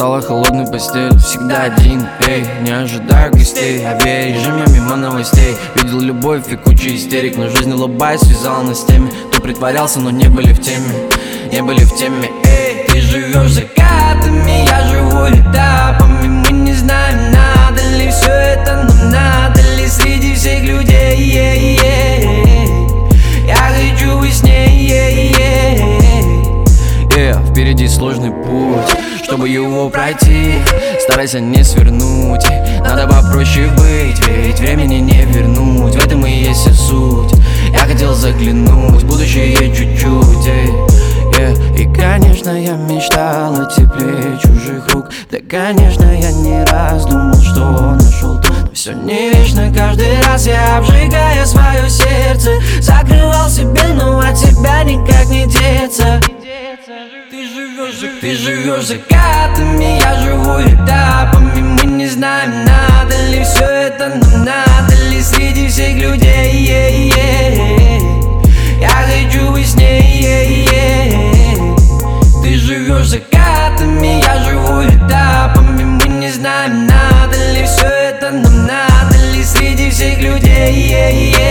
стала холодной постель. Всегда один, эй, не ожидаю гостей. Авиарежим, я мимо новостей. Видел любовь и кучу истерик, но жизнь улыбаясь связала нас с теми, кто притворялся, но не были в теме. Не были в теме, эй. Ты живешь закатами, я живу этапами. Мы не знаем, надо ли все это нам, надо ли среди всех людей. Я хочу во сне. Впереди сложный путь, чтобы его пройти, старайся не свернуть. Надо попроще быть, ведь времени не вернуть. В этом и есть вся суть. Я хотел заглянуть в будущее чуть-чуть, И конечно я мечтал о тепле чужих рук. Да конечно я не раз думал, что нашел то. Но все не вечно, каждый раз я, обжигая свое сердце, закрывал себе, но от тебя никак не деться. Ты живешь закатами, я живу этапами. Мы не знаем, надо ли все это нам, надо ли среди всех людей. Я хочу во сне. Ты живешь закатами, я живу этапами. Мы не знаем, надо ли все это нам, надо ли среди всех людей.